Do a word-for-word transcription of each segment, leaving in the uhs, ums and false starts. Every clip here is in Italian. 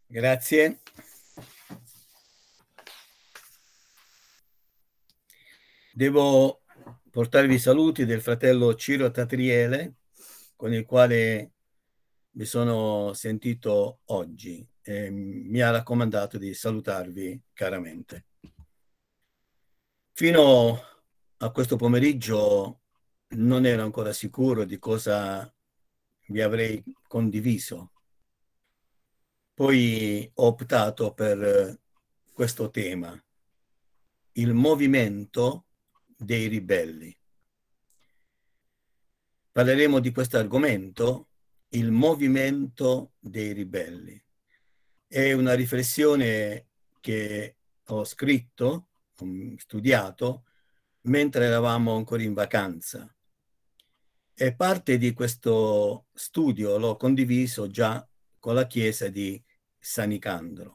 Grazie. Devo portarvi i saluti del fratello Ciro Tatriele, con il quale mi sono sentito oggi e mi ha raccomandato di salutarvi caramente. Fino a questo pomeriggio non ero ancora sicuro di cosa vi avrei condiviso. Poi ho optato per questo tema, il movimento dei ribelli. Parleremo di questo argomento, il movimento dei ribelli. È una riflessione che ho scritto, ho studiato, mentre eravamo ancora in vacanza. E parte di questo studio l'ho condiviso già con la chiesa di Sanicandro.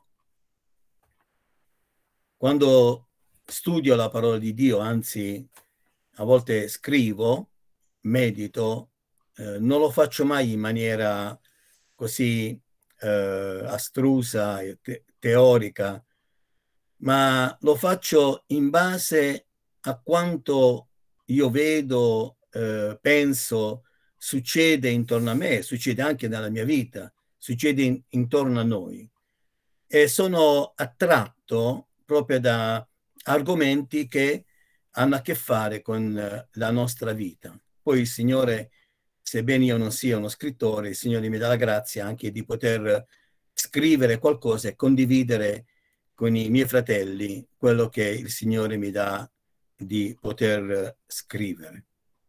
Quando studio la parola di Dio, anzi a volte scrivo, medito, eh, non lo faccio mai in maniera così eh, astrusa e te- teorica, ma lo faccio in base a quanto io vedo, eh, penso, succede intorno a me, succede anche nella mia vita, succede in- intorno a noi. E sono attratto proprio da argomenti che hanno a che fare con eh, la nostra vita. Poi il Signore, sebbene io non sia uno scrittore, il Signore mi dà la grazia anche di poter scrivere qualcosa e condividere con i miei fratelli quello che il Signore mi dà di poter scrivere.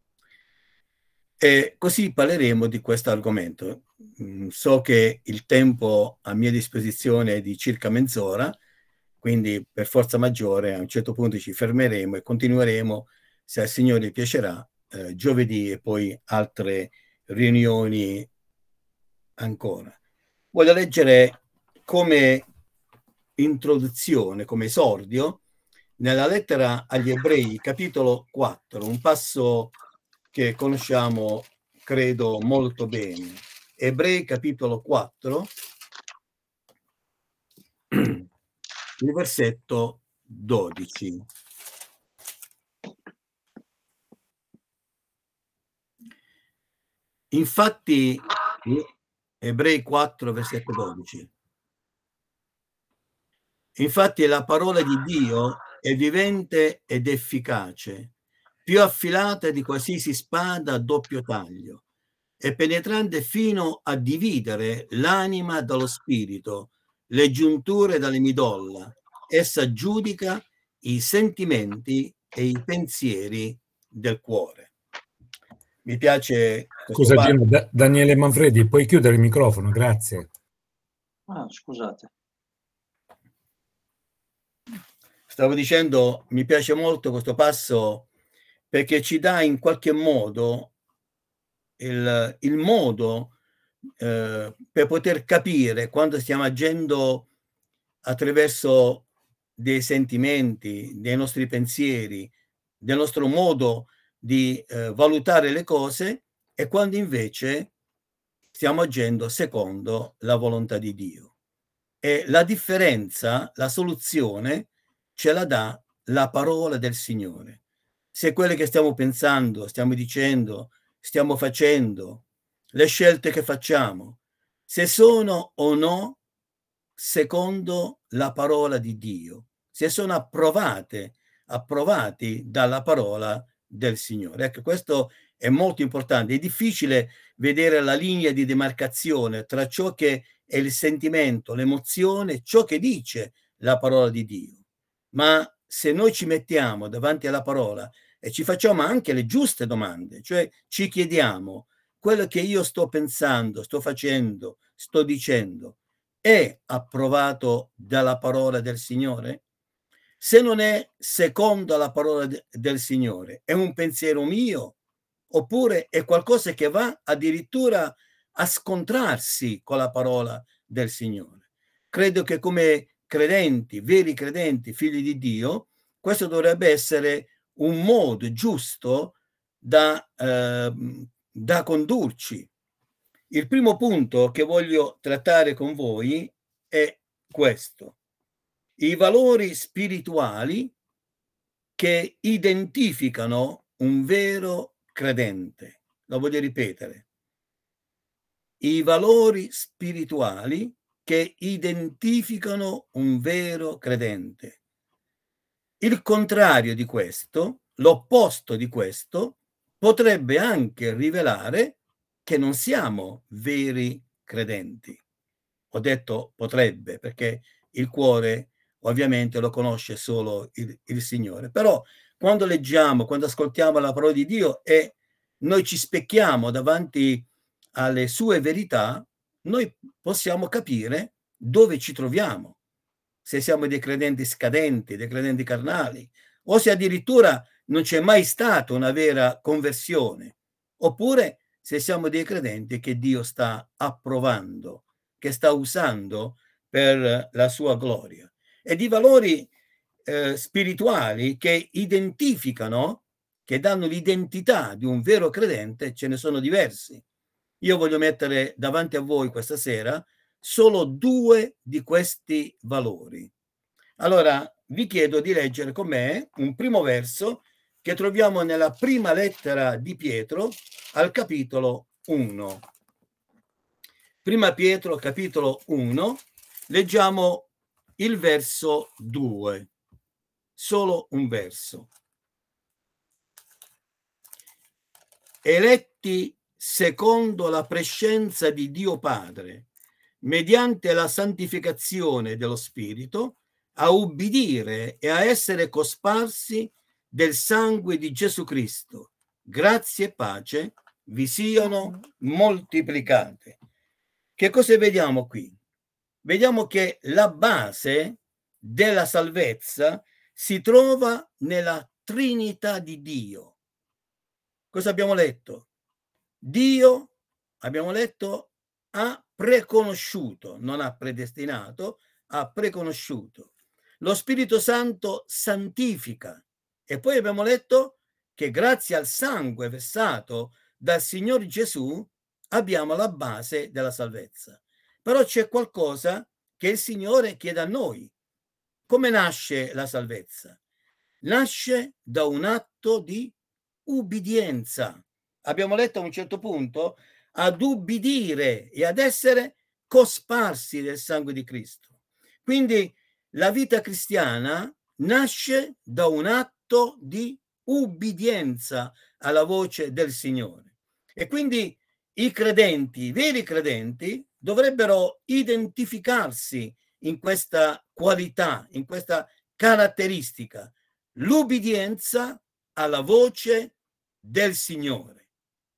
E così parleremo di questo argomento. So che il tempo a mia disposizione è di circa mezz'ora, quindi per forza maggiore a un certo punto ci fermeremo e continueremo, se al Signore piacerà, eh, giovedì e poi altre riunioni ancora. Voglio leggere come introduzione, come esordio, nella lettera agli Ebrei, capitolo quattro, un passo che conosciamo, credo, molto bene. Ebrei, capitolo quattro, il versetto dodici. Infatti, Ebrei quattro, versetto dodici. Infatti la parola di Dio è vivente ed efficace, più affilata di qualsiasi spada a doppio taglio, e penetrante fino a dividere l'anima dallo spirito, le giunture dalle midolla. Essa giudica i sentimenti e i pensieri del cuore. Mi piace questo Scusa Gino, passo. Da- Daniele Manfredi, puoi chiudere il microfono, grazie. Ah, scusate. Stavo dicendo, mi piace molto questo passo perché ci dà in qualche modo il, il modo eh, per poter capire quando stiamo agendo attraverso dei sentimenti, dei nostri pensieri, del nostro modo di eh, valutare le cose e quando invece stiamo agendo secondo la volontà di Dio. E la differenza, la soluzione, ce la dà la parola del Signore. Se quelle che stiamo pensando, stiamo dicendo, stiamo facendo, le scelte che facciamo, se sono o no secondo la parola di Dio, se sono approvate, approvati dalla parola del Signore. Ecco, questo è molto importante. È difficile vedere la linea di demarcazione tra ciò che è il sentimento, l'emozione, ciò che dice la parola di Dio. Ma se noi ci mettiamo davanti alla parola e ci facciamo anche le giuste domande, cioè ci chiediamo quello che io sto pensando, sto facendo, sto dicendo, è approvato dalla parola del Signore? Se non è secondo la parola de- del Signore, è un pensiero mio oppure è qualcosa che va addirittura a scontrarsi con la parola del Signore? Credo che come credenti, veri credenti, figli di Dio, questo dovrebbe essere un modo giusto da, eh, da condurci. Il primo punto che voglio trattare con voi è questo: i valori spirituali che identificano un vero credente. Lo voglio ripetere: i valori spirituali che identificano un vero credente. Il contrario di questo, l'opposto di questo, potrebbe anche rivelare che non siamo veri credenti. Ho detto potrebbe, perché il cuore ovviamente lo conosce solo il, il Signore. Però quando leggiamo, quando ascoltiamo la parola di Dio e noi ci specchiamo davanti alle sue verità, noi possiamo capire dove ci troviamo. Se siamo dei credenti scadenti, dei credenti carnali, o se addirittura non c'è mai stata una vera conversione, oppure se siamo dei credenti che Dio sta approvando, che sta usando per la sua gloria. E di valori eh, spirituali che identificano, che danno l'identità di un vero credente, ce ne sono diversi. Io voglio mettere davanti a voi questa sera solo due di questi valori. Allora vi chiedo di leggere con me un primo verso che troviamo nella prima lettera di Pietro al capitolo uno. Prima Pietro, capitolo uno, leggiamo il verso due. Solo un verso. Eletti secondo la prescenza di Dio Padre, mediante la santificazione dello Spirito, a ubbidire e a essere cosparsi del sangue di Gesù Cristo. Grazie e pace vi siano moltiplicate. Che cosa vediamo qui? Vediamo che la base della salvezza si trova nella Trinità di Dio. Cosa abbiamo letto? Dio, abbiamo letto, ha preconosciuto, non ha predestinato, ha preconosciuto. Lo Spirito Santo santifica. E poi abbiamo letto che grazie al sangue versato dal Signore Gesù abbiamo la base della salvezza. Però c'è qualcosa che il Signore chiede a noi. Come nasce la salvezza? Nasce da un atto di ubbidienza. Abbiamo letto a un certo punto ad ubbidire e ad essere cosparsi del sangue di Cristo. Quindi la vita cristiana nasce da un atto di ubbidienza alla voce del Signore. E quindi i credenti, i veri credenti, dovrebbero identificarsi in questa qualità, in questa caratteristica, l'ubbidienza alla voce del Signore.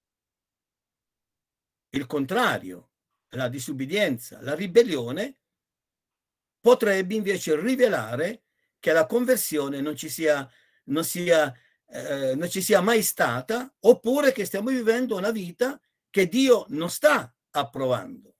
Il contrario, la disubbidienza, la ribellione, potrebbe invece rivelare che la conversione non ci sia, non sia, eh, non ci sia mai stata, oppure che stiamo vivendo una vita che Dio non sta approvando.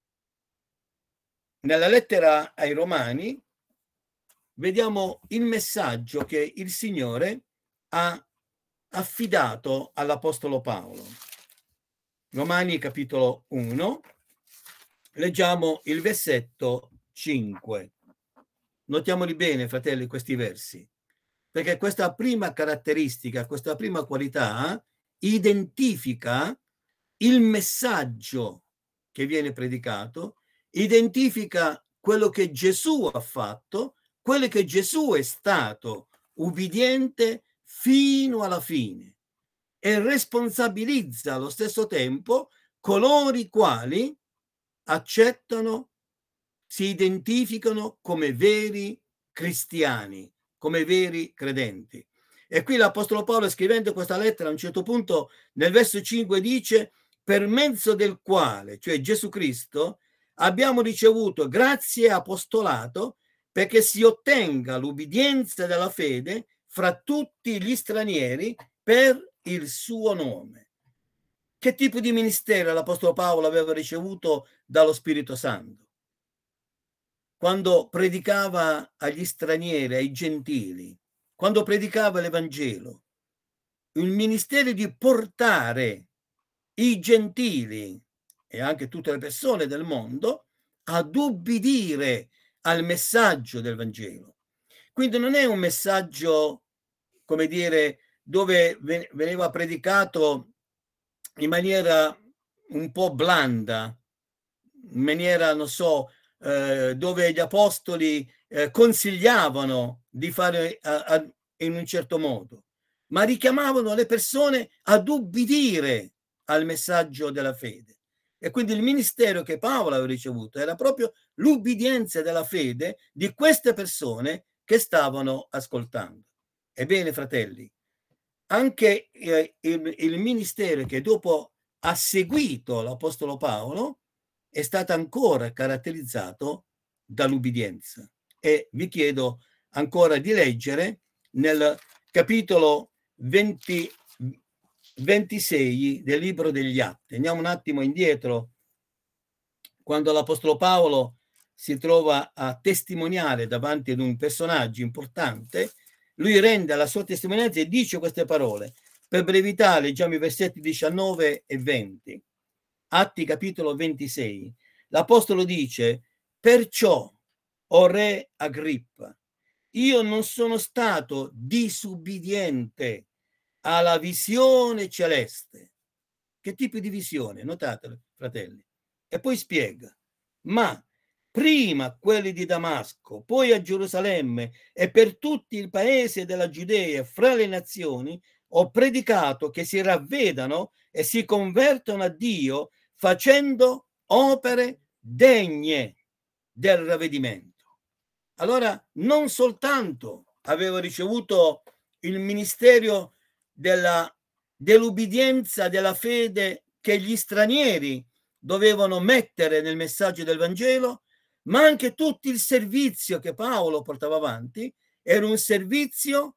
Nella lettera ai Romani vediamo il messaggio che il Signore ha affidato all'Apostolo Paolo. Romani capitolo uno, leggiamo il versetto cinque. Notiamoli bene, fratelli, questi versi, perché questa prima caratteristica, questa prima qualità identifica il messaggio che viene predicato, identifica quello che Gesù ha fatto, quello che Gesù è stato ubbidiente fino alla fine, e responsabilizza allo stesso tempo coloro i quali accettano, si identificano come veri cristiani, come veri credenti. E qui l'Apostolo Paolo, scrivendo questa lettera, a un certo punto nel verso cinque dice: per mezzo del quale, cioè Gesù Cristo, abbiamo ricevuto grazie e apostolato perché si ottenga l'ubbidienza della fede fra tutti gli stranieri per il suo nome. Che tipo di ministero l'Apostolo Paolo aveva ricevuto dallo Spirito Santo? Quando predicava agli stranieri, ai gentili, quando predicava l'Evangelo, il ministero di portare i gentili e anche tutte le persone del mondo ad ubbidire al messaggio del Vangelo. Quindi non è un messaggio, come dire, dove veniva predicato in maniera un po' blanda, in maniera, non so, eh, dove gli apostoli eh, consigliavano di fare a, a, in un certo modo, ma richiamavano le persone ad ubbidire al messaggio della fede. E quindi il ministero che Paolo aveva ricevuto era proprio l'ubbidienza della fede di queste persone che stavano ascoltando. Ebbene, fratelli, anche eh, il, il ministero che dopo ha seguito l'apostolo Paolo è stato ancora caratterizzato dall'ubbidienza. E vi chiedo ancora di leggere nel capitolo venti, ventisei del libro degli Atti. Andiamo un attimo indietro, quando l'apostolo Paolo si trova a testimoniare davanti ad un personaggio importante, lui rende la sua testimonianza e dice queste parole. Per brevità leggiamo i versetti diciannove e venti. Atti capitolo ventisei. L'apostolo dice: perciò, o re Agrippa, io non sono stato disubbidiente alla visione celeste. Che tipo di visione? Notatelo, fratelli. E poi spiega: ma prima quelli di Damasco, poi a Gerusalemme e per tutti il paese della Giudea e fra le nazioni, ho predicato che si ravvedano e si convertono a Dio facendo opere degne del ravvedimento. Allora, non soltanto avevo ricevuto il ministero della, dell'ubbidienza, della fede che gli stranieri dovevano mettere nel messaggio del Vangelo, ma anche tutto il servizio che Paolo portava avanti era un servizio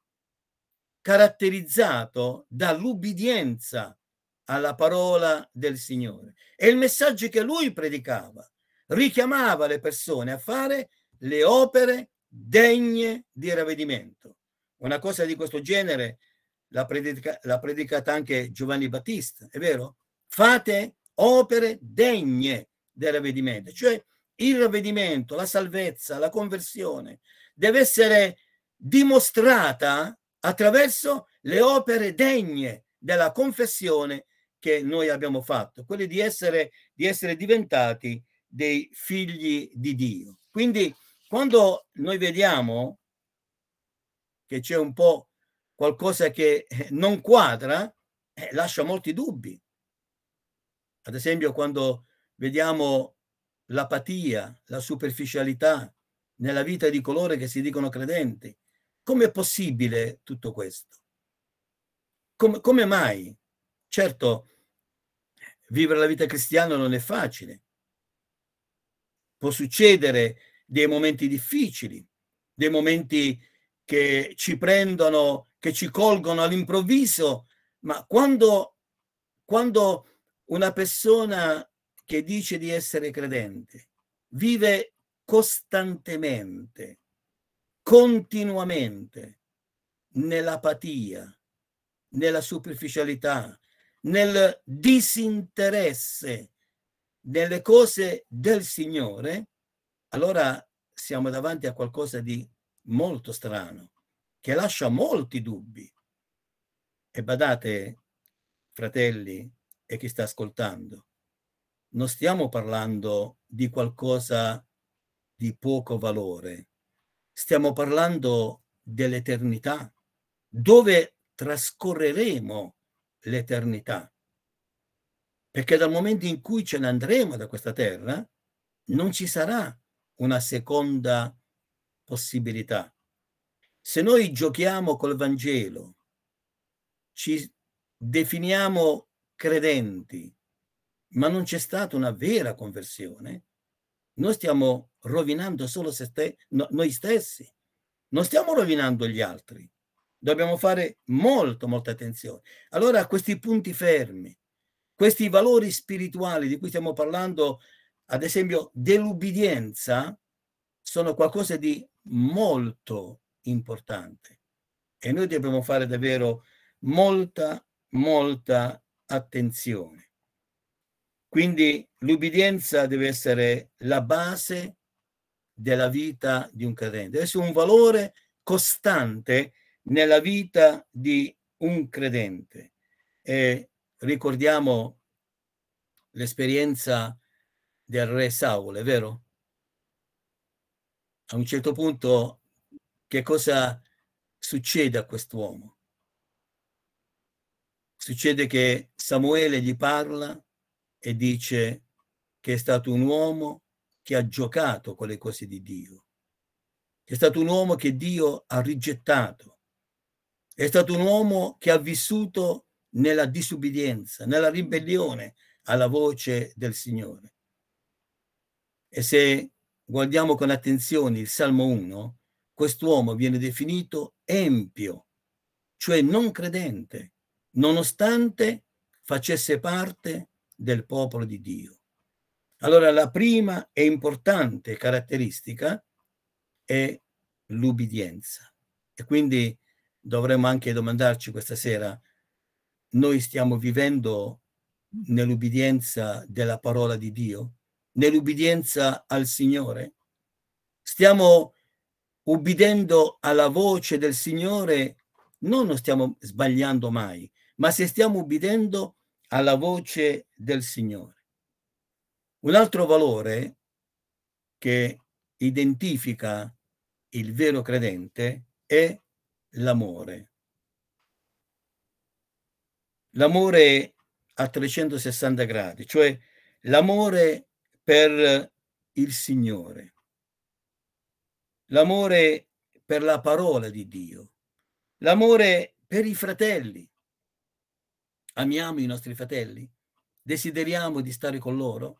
caratterizzato dall'ubbidienza alla parola del Signore. E il messaggio che lui predicava richiamava le persone a fare le opere degne di ravvedimento. Una cosa di questo genere l'ha, predica, l'ha predicata anche Giovanni Battista, è vero? Fate opere degne del ravvedimento, cioè il ravvedimento, la salvezza, la conversione deve essere dimostrata attraverso le opere degne della confessione che noi abbiamo fatto, quelle di essere, di essere diventati dei figli di Dio. Quindi quando noi vediamo che c'è un po' qualcosa che non quadra, eh, lascia molti dubbi. Ad esempio, quando vediamo l'apatia, la superficialità nella vita di coloro che si dicono credenti, come è possibile tutto questo? Come, come mai? Certo, vivere la vita cristiana non è facile. Può succedere dei momenti difficili, dei momenti che ci prendono, che ci colgono all'improvviso, ma quando, quando una persona che dice di essere credente vive costantemente, continuamente, nell'apatia, nella superficialità, nel disinteresse delle cose del Signore, allora siamo davanti a qualcosa di molto strano, che lascia molti dubbi. E badate, fratelli e chi sta ascoltando, non stiamo parlando di qualcosa di poco valore, stiamo parlando dell'eternità, dove trascorreremo l'eternità. Perché dal momento in cui ce ne andremo da questa terra, non ci sarà una seconda possibilità. Se noi giochiamo col Vangelo, ci definiamo credenti, ma non c'è stata una vera conversione, noi stiamo rovinando solo se ste- no, noi stessi, non stiamo rovinando gli altri. Dobbiamo fare molto, molta attenzione. Allora, a questi punti fermi, questi valori spirituali di cui stiamo parlando, ad esempio dell'ubbidienza, sono qualcosa di molto importante e noi dobbiamo fare davvero molta, molta attenzione. Quindi l'ubbidienza deve essere la base della vita di un credente, deve essere un valore costante nella vita di un credente. E ricordiamo l'esperienza del re Saul, è vero? A un certo punto, che cosa succede a quest'uomo? Succede che Samuele gli parla e dice che è stato un uomo che ha giocato con le cose di Dio, è stato un uomo che Dio ha rigettato, è stato un uomo che ha vissuto nella disubbidienza, nella ribellione alla voce del Signore. E se guardiamo con attenzione il Salmo uno, quest'uomo viene definito empio, cioè non credente, nonostante facesse parte del popolo di Dio. Allora la prima e importante caratteristica è l'ubbidienza. E quindi dovremmo anche domandarci questa sera, noi stiamo vivendo nell'ubbidienza della parola di Dio? Nell'ubbidienza al Signore? Stiamo ubbidendo alla voce del Signore? Non non stiamo sbagliando mai, ma se stiamo ubbidendo alla voce del Signore. Un altro valore che identifica il vero credente è l'amore. L'amore a trecentosessanta gradi, cioè l'amore per il Signore, l'amore per la parola di Dio, l'amore per i fratelli. Amiamo i nostri fratelli? Desideriamo di stare con loro?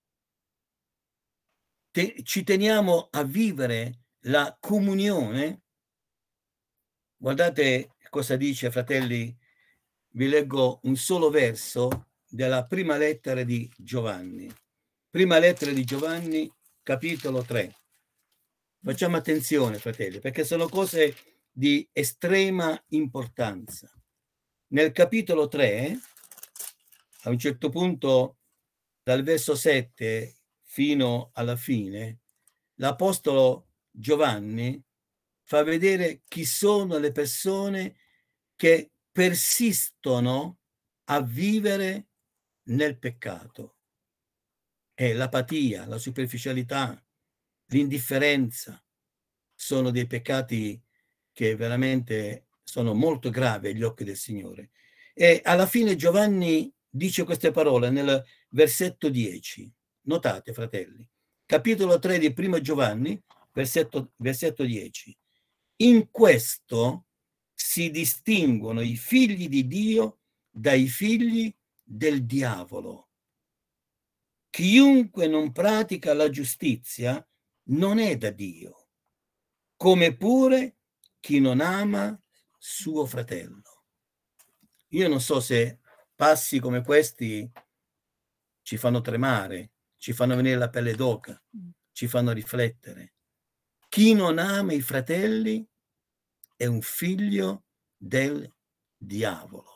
Te- ci teniamo a vivere la comunione? Guardate cosa dice, fratelli, vi leggo un solo verso della prima lettera di Giovanni. Prima lettera di Giovanni, capitolo tre. Facciamo attenzione, fratelli, perché sono cose di estrema importanza. Nel capitolo tre, a un certo punto, dal verso sette fino alla fine, l'apostolo Giovanni fa vedere chi sono le persone che persistono a vivere nel peccato. E l'apatia, la superficialità, l'indifferenza sono dei peccati che veramente sono molto gravi agli occhi del Signore. E alla fine Giovanni dice queste parole nel versetto dieci. Notate, fratelli, capitolo tre di primo Giovanni, versetto, versetto dieci. In questo si distinguono i figli di Dio dai figli del diavolo. Chiunque non pratica la giustizia non è da Dio, come pure chi non ama suo fratello. Io non so se passi come questi ci fanno tremare, ci fanno venire la pelle d'oca, ci fanno riflettere. Chi non ama i fratelli è un figlio del diavolo.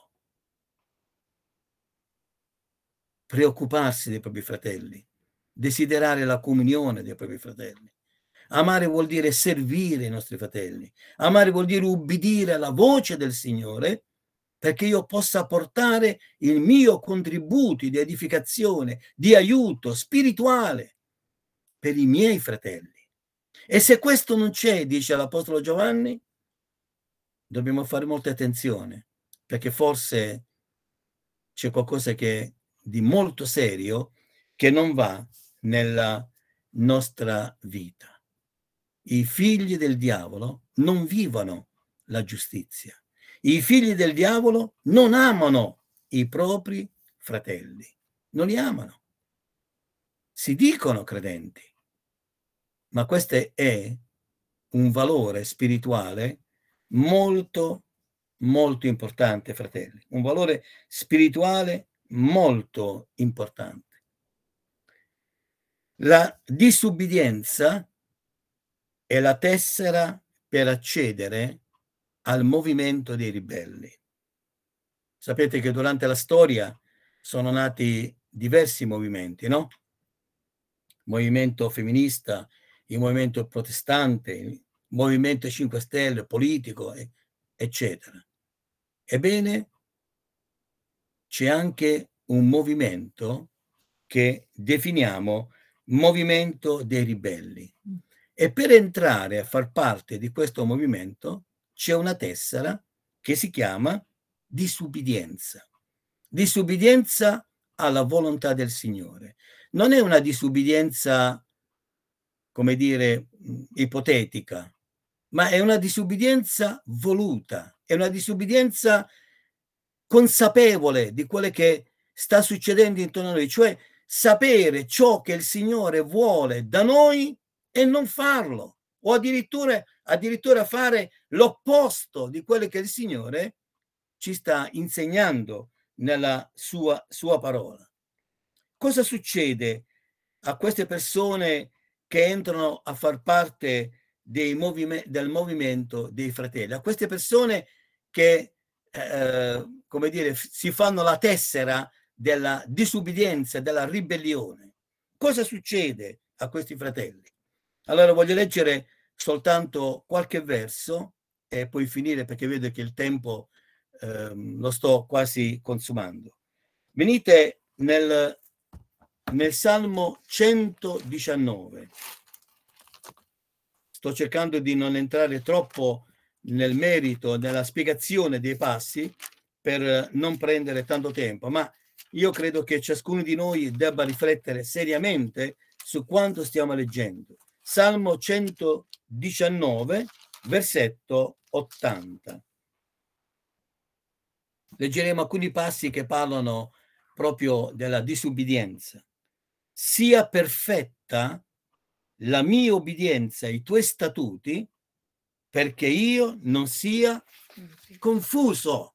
Preoccuparsi dei propri fratelli, desiderare la comunione dei propri fratelli. Amare vuol dire servire i nostri fratelli. Amare vuol dire ubbidire alla voce del Signore perché io possa portare il mio contributo di edificazione, di aiuto spirituale per i miei fratelli. E se questo non c'è, dice l'Apostolo Giovanni, dobbiamo fare molta attenzione, perché forse c'è qualcosa che di molto serio che non va nella nostra vita. I figli del diavolo non vivono la giustizia. I figli del diavolo non amano i propri fratelli, non li amano. Si dicono credenti, ma questo è un valore spirituale molto, molto importante, fratelli. Un valore spirituale molto importante. La disubbidienza è la tessera per accedere al movimento dei ribelli. Sapete che durante la storia sono nati diversi movimenti, no? Movimento femminista, il movimento protestante, il movimento cinque Stelle, politico, eccetera. Ebbene, c'è anche un movimento che definiamo movimento dei ribelli. E per entrare a far parte di questo movimento c'è una tessera che si chiama disubbidienza. Disubbidienza alla volontà del Signore. Non è una disubbidienza, come dire, ipotetica, ma è una disubbidienza voluta, è una disubbidienza consapevole di quello che sta succedendo intorno a noi, cioè sapere ciò che il Signore vuole da noi e non farlo, o addirittura, addirittura fare l'opposto di quello che il Signore ci sta insegnando nella sua, sua parola. Cosa succede a queste persone che entrano a far parte dei movime- del movimento dei fratelli? A queste persone che, eh, come dire, si fanno la tessera della disubbidienza, della ribellione. Cosa succede a questi fratelli? Allora voglio leggere soltanto qualche verso e poi finire perché vedo che il tempo eh, lo sto quasi consumando. Venite nel, nel Salmo centodiciannove. Sto cercando di non entrare troppo nel merito, nella spiegazione dei passi per non prendere tanto tempo, ma io credo che ciascuno di noi debba riflettere seriamente su quanto stiamo leggendo. Salmo centodiciannove, versetto ottanta. Leggeremo alcuni passi che parlano proprio della disubbidienza. Sia perfetta la mia obbedienza ai tuoi statuti, perché io non sia confuso.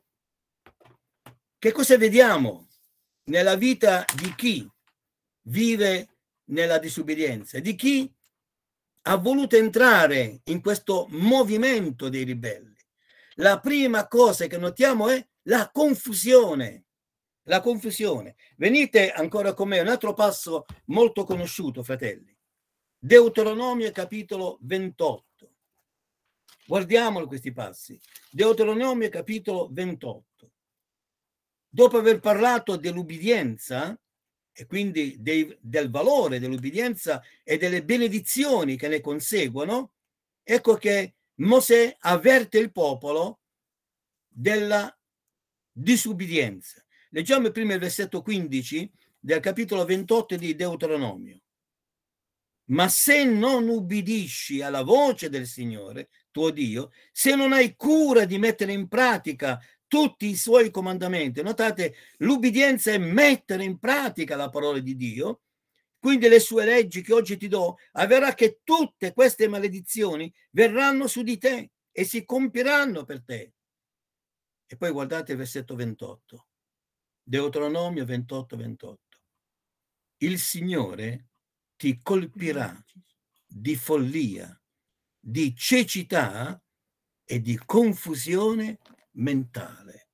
Che cosa vediamo nella vita di chi vive nella disubbidienza, di chi ha voluto entrare in questo movimento dei ribelli? La prima cosa che notiamo è la confusione. La confusione. Venite ancora con me, un altro passo molto conosciuto, fratelli. Deuteronomio capitolo ventotto. Guardiamolo questi passi. Deuteronomio capitolo ventotto. Dopo aver parlato dell'ubbidienza e quindi dei, del valore dell'ubbidienza e delle benedizioni che ne conseguono, ecco che Mosè avverte il popolo della disubbidienza. Leggiamo prima il versetto quindici del capitolo ventotto di Deuteronomio. Ma se non ubbidisci alla voce del Signore, tuo Dio, se non hai cura di mettere in pratica tutti i suoi comandamenti, notate, l'ubbidienza è mettere in pratica la parola di Dio, quindi le sue leggi che oggi ti do, avverrà che tutte queste maledizioni verranno su di te e si compiranno per te. E poi guardate il versetto ventotto, Deuteronomio ventotto, ventotto. Il Signore ti colpirà di follia, di cecità e di confusione mentale.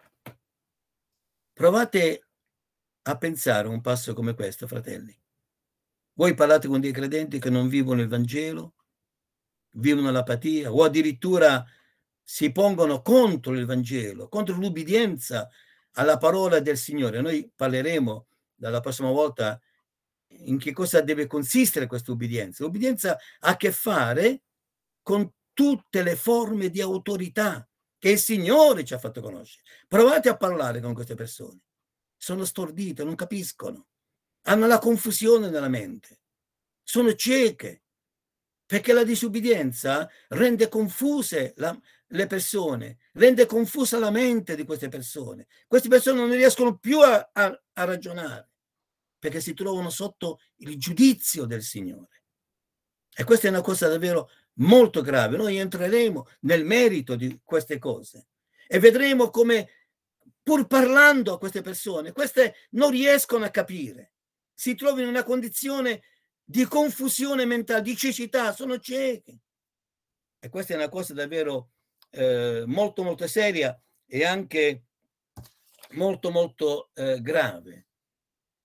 Provate a pensare un passo come questo, fratelli. Voi parlate con dei credenti che non vivono il Vangelo, vivono l'apatia o addirittura si pongono contro il Vangelo, contro l'ubbidienza alla parola del Signore. Noi parleremo dalla prossima volta in che cosa deve consistere questa ubbidienza. L'ubbidienza ha a che fare con tutte le forme di autorità che il Signore ci ha fatto conoscere. Provate a parlare con queste persone. Sono stordite, non capiscono. Hanno la confusione nella mente. Sono cieche. Perché la disubbidienza rende confuse la, le persone, rende confusa la mente di queste persone. Queste persone non riescono più a, a, a ragionare, perché si trovano sotto il giudizio del Signore. E questa è una cosa davvero molto grave. Noi entreremo nel merito di queste cose e vedremo come, pur parlando a queste persone, queste non riescono a capire, si trovano in una condizione di confusione mentale, di cecità, sono cieche. E questa è una cosa davvero eh, molto molto seria e anche molto molto eh, grave.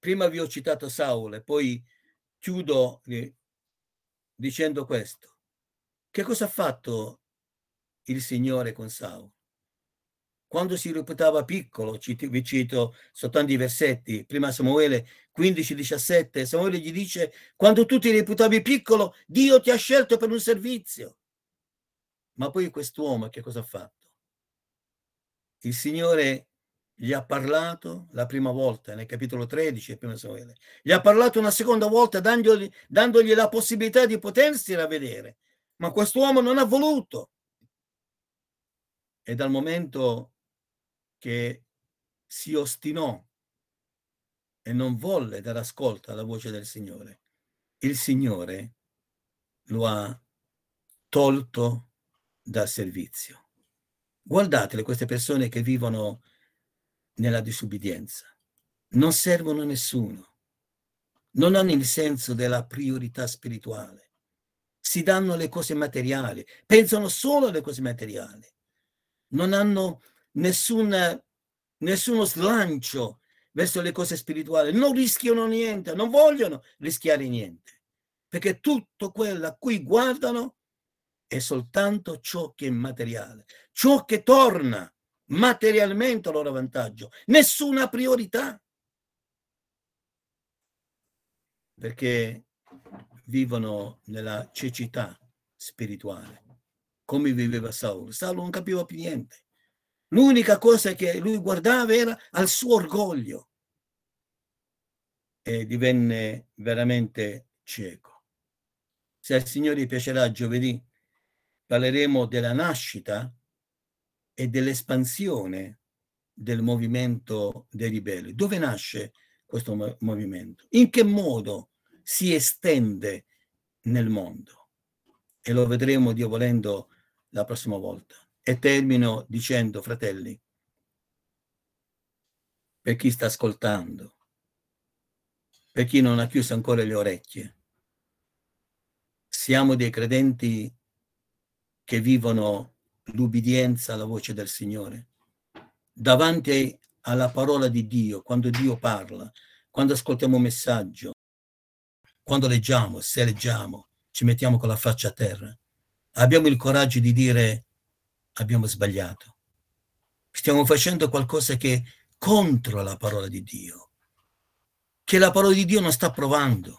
prima vi ho citato Saul e poi chiudo eh, dicendo questo. Che cosa ha fatto il Signore con Saul? Quando si reputava piccolo, vi cito soltanto i versetti, prima Samuele quindici diciassette, Samuele gli dice: quando tu ti reputavi piccolo, Dio ti ha scelto per un servizio. Ma poi quest'uomo che cosa ha fatto? Il Signore gli ha parlato la prima volta, nel capitolo tredici, prima Samuele, gli ha parlato una seconda volta dandogli, dandogli la possibilità di potersi ravvedere, ma quest'uomo non ha voluto. E dal momento che si ostinò e non volle dare ascolto alla voce del Signore, il Signore lo ha tolto dal servizio. Guardatele queste persone che vivono nella disubbidienza, non servono a nessuno, non hanno il senso della priorità spirituale, si danno le cose materiali, pensano solo alle cose materiali, non hanno nessun, nessuno slancio verso le cose spirituali, non rischiano niente, non vogliono rischiare niente, perché tutto quello a cui guardano è soltanto ciò che è materiale, ciò che torna materialmente a loro vantaggio, nessuna priorità, perché vivono nella cecità spirituale, come viveva Saulo. Saulo non capiva più niente. L'unica cosa che lui guardava era al suo orgoglio e divenne veramente cieco. Se al Signore piacerà, giovedì parleremo della nascita e dell'espansione del movimento dei ribelli. Dove nasce questo movimento? In che modo si estende nel mondo? E lo vedremo, Dio volendo, la prossima volta. E termino dicendo, fratelli, per chi sta ascoltando, per chi non ha chiuso ancora le orecchie, siamo dei credenti che vivono l'ubbidienza alla voce del Signore. Davanti alla parola di Dio, quando Dio parla, quando ascoltiamo un messaggio, quando leggiamo, se leggiamo, ci mettiamo con la faccia a terra, abbiamo il coraggio di dire: abbiamo sbagliato, stiamo facendo qualcosa che è contro la parola di Dio, che la parola di Dio non sta provando.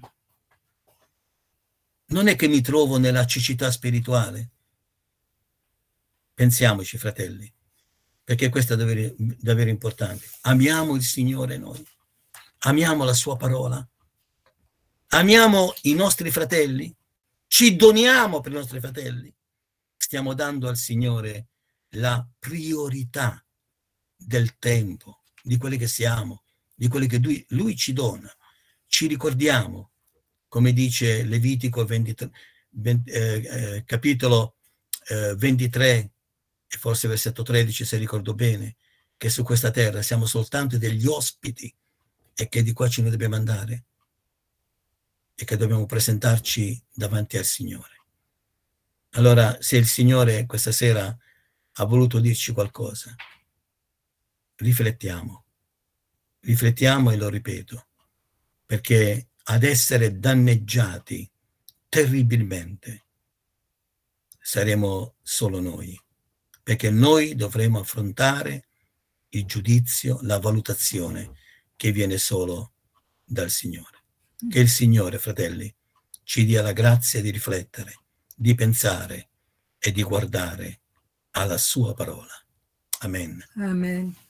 Non è che mi trovo nella cecità spirituale. Pensiamoci, fratelli, perché questo è davvero, davvero importante. Amiamo il Signore noi, amiamo la sua parola, amiamo i nostri fratelli, ci doniamo per i nostri fratelli, stiamo dando al Signore la priorità del tempo, di quelli che siamo, di quelli che Lui, lui ci dona. Ci ricordiamo, come dice Levitico ventitré, venti, eh, eh, capitolo eh, ventitré, e forse versetto tredici, se ricordo bene, che su questa terra siamo soltanto degli ospiti e che di qua ci ne dobbiamo andare e che dobbiamo presentarci davanti al Signore. Allora, se il Signore questa sera ha voluto dirci qualcosa, riflettiamo, riflettiamo e lo ripeto, perché ad essere danneggiati terribilmente saremo solo noi, perché noi dovremo affrontare il giudizio, la valutazione che viene solo dal Signore. Che il Signore, fratelli, ci dia la grazia di riflettere, di pensare e di guardare alla sua parola. Amen. Amen.